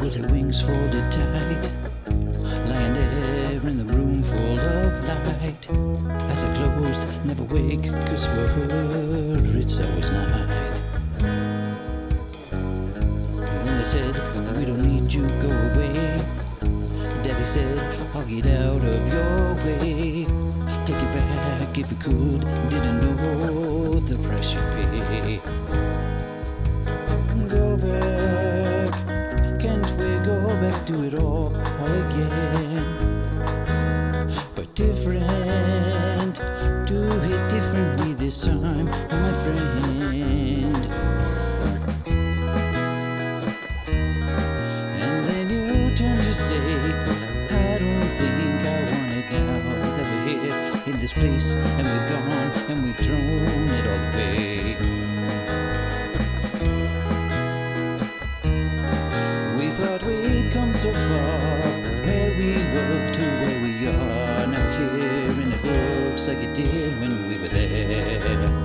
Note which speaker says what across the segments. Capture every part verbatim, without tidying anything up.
Speaker 1: with her wings folded tight, lying there in the room full of light. Eyes are closed, never wake, cause for her it's always night. Then they said, we don't need you, go away. Daddy said, I'll get out of your way. Take it back if you could, didn't know the price you pay. Go back, can't we go back to it all, all again? But different, do it differently this time, oh my friend. And then you turn to say, I don't think I want it now that we're here in this place, and we've gone and we've thrown it all away. We thought we'd come so far from where we were to where we are. Now we're here and it looks like it did when we were there.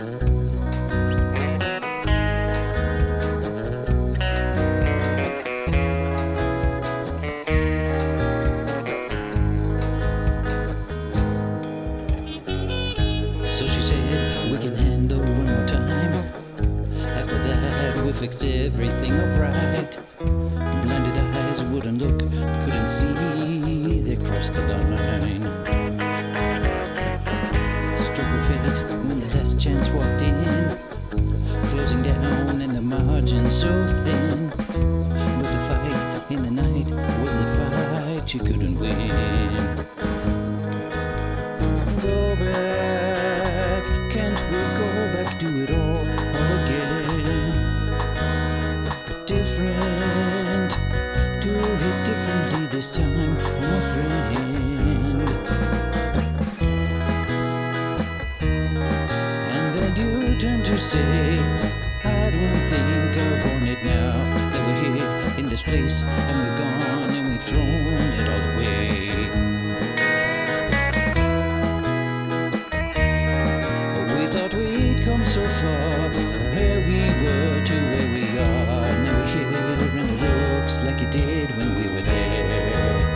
Speaker 1: So she said, we can handle one more time. After that, we'll fix everything up right. Blinded eyes wouldn't look, couldn't see, they crossed the line. Stroke of fate when the last chance walked in, closing down and the margin so thin. But the fight in the night was the fight you couldn't win. Go back, can't we go back to it all, all again? But different, do it differently this time, oh my friend. And then you turn to say, I don't think I want it now that we're here in this place, and we're gone and we've thrown it all away. We'd come so far from where we were to where we are. Now we're here and it looks like it did when we were there.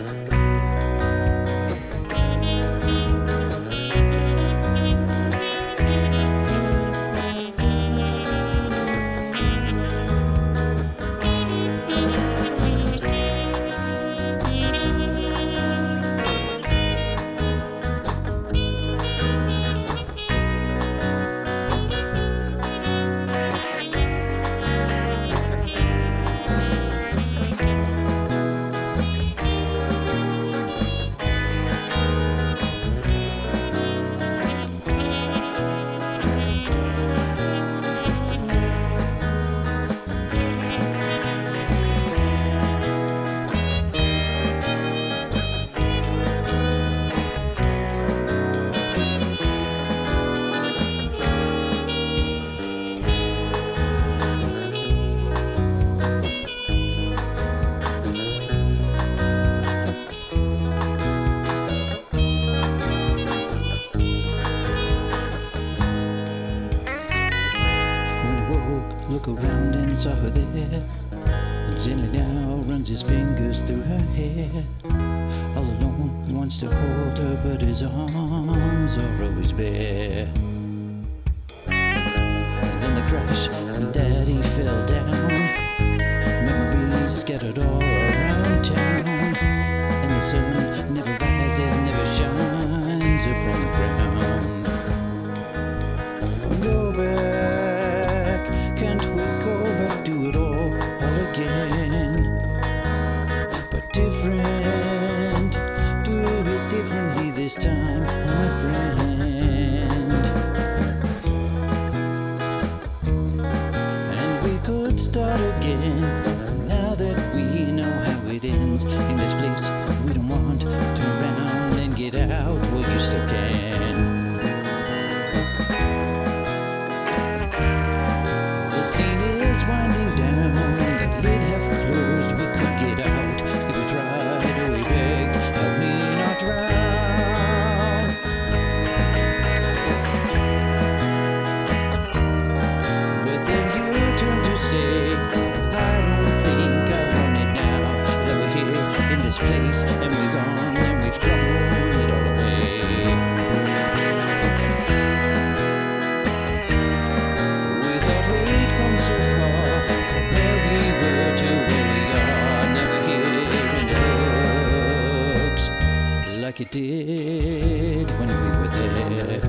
Speaker 1: Look around and saw her there. Gently now runs his fingers through her hair. All alone, he wants to hold her, but his arms are always bare. And then the crash, and Daddy fell down. Memories scattered all around town. And the sun never rises, never shines upon the ground. Go back, can't we go back to it all, all again? But different, do it differently this time, my friend. And we could start again, now that we know how it ends. In this place we don't want, turn around and get out while you still can. The scene is winding down, the lid half closed, we could get out. If we tried or we begged, help me not drown. But then you turn to say, I don't think I want place, and we're gone, and we've thrown it all away. We thought we'd come so far, from where we were to where we are. Now we're here and it looks like it did when we were there.